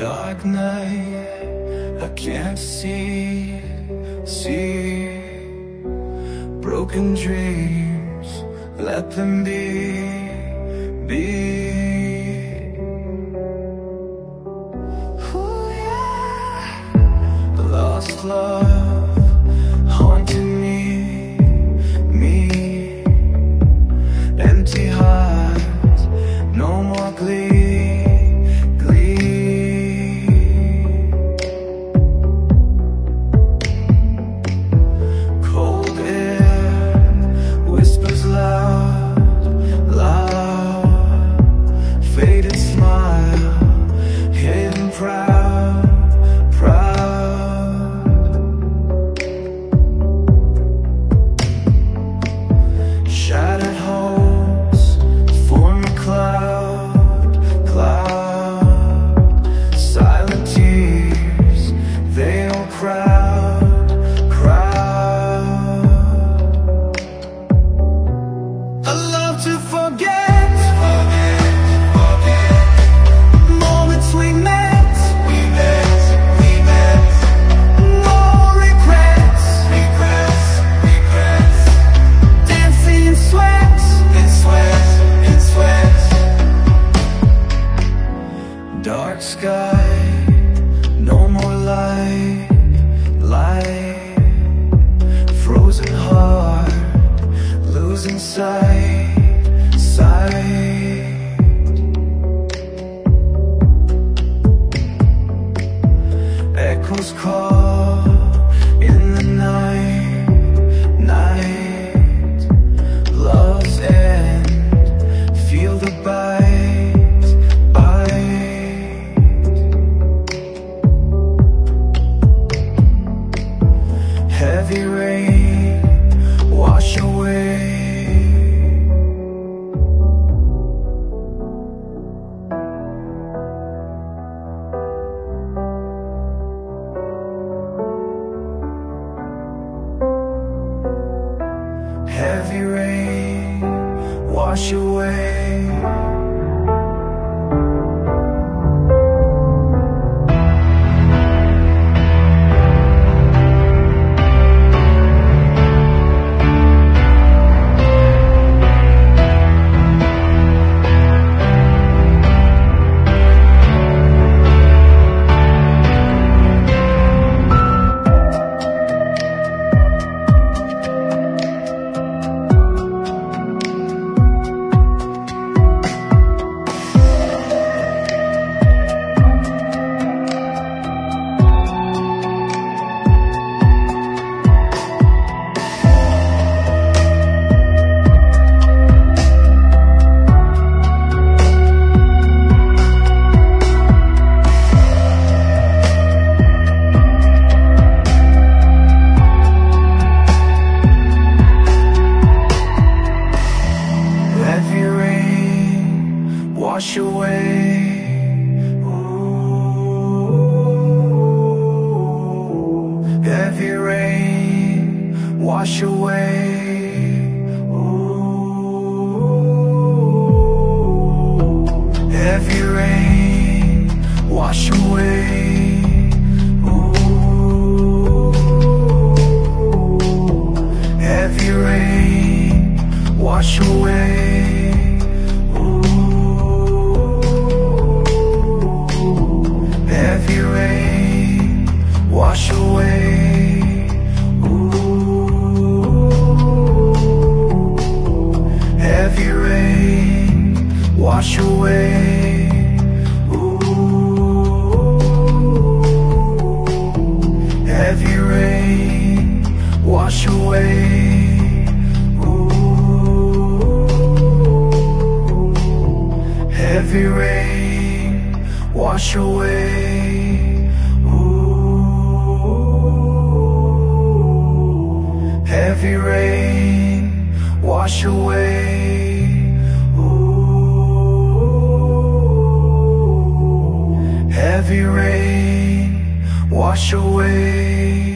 Dark night, I can't see broken dreams, let them be. Ooh, yeah. Lost love haunting me, empty heart, no more glee. Dark sky, no more light. Frozen heart, losing sight. Echoes call in the night. Love's end, feel the bite. Heavy rain, wash away. Heavy rain, wash away. Wash away. Ooh, heavy rain, wash away. Ooh, heavy rain, wash away. Ooh, heavy rain, wash away. Wash away. Ooh, heavy rain, wash away. Ooh, heavy rain, wash away. Ooh, heavy rain, wash away. Heavy rain, wash away. Ooh, heavy rain, wash away.